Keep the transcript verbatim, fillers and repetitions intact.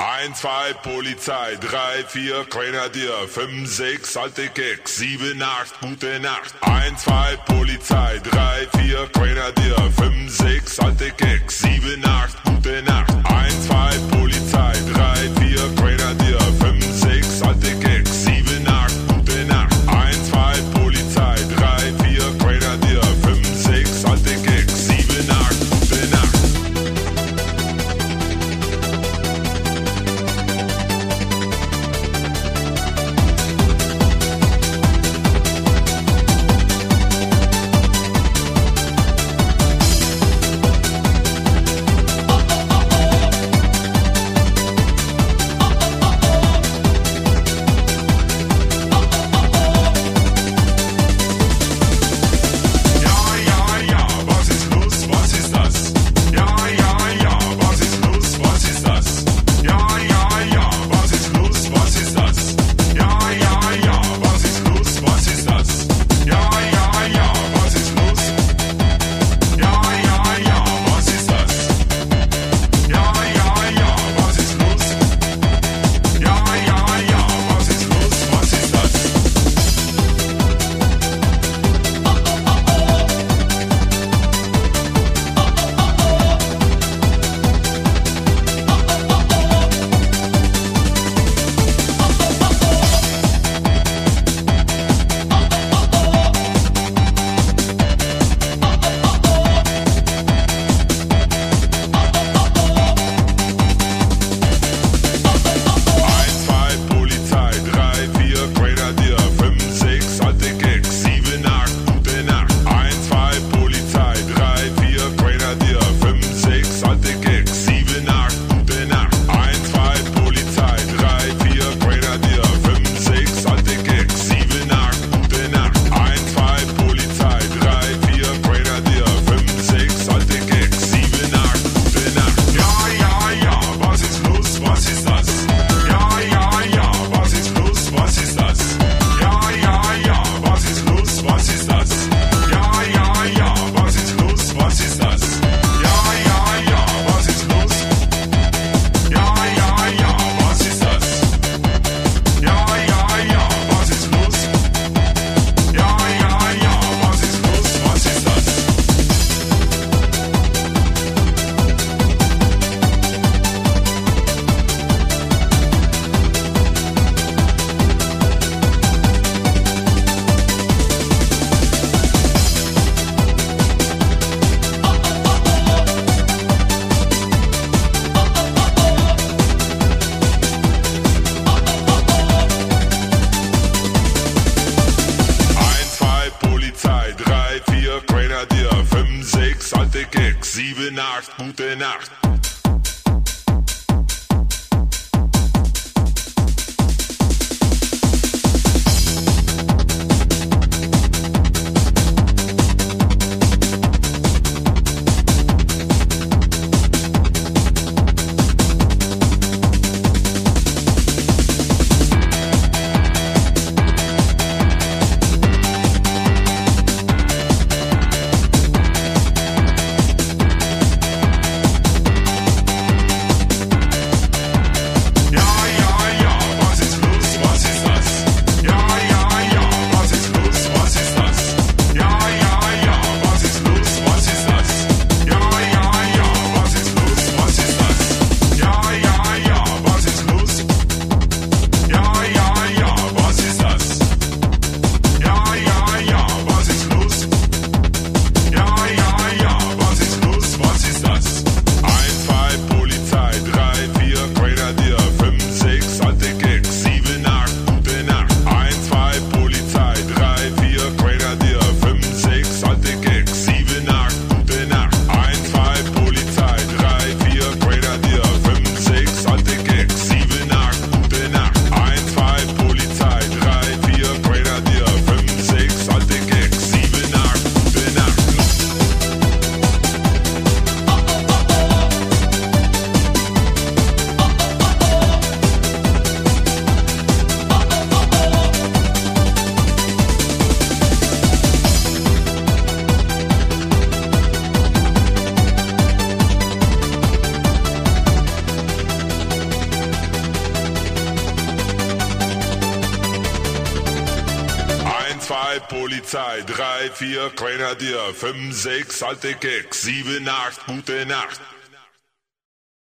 Eins, zwei, Polizei, drei, vier, Grenadier, fünf, sechs, alte Keks, sieben, acht, gute Nacht. Eins, zwei, Polizei, drei, vier, Grenadier, fünf, sechs, alte Keks, sieben, acht, gute Nacht. Eins, zwei, Polizei, drei, vier, Grenadier, fünf, sechs, alte Keks, sieben, acht, gute Nacht. Eins, zwei, Polizei, drei, vier, Grenadier, fünf, sechs, alte Keks, sieben, acht, gute Nacht. Sieben, acht, gute Nacht. zwei Polizei, drei, vier Grenadier, fünf, sechs alte Keks, sieben, acht gute Nacht.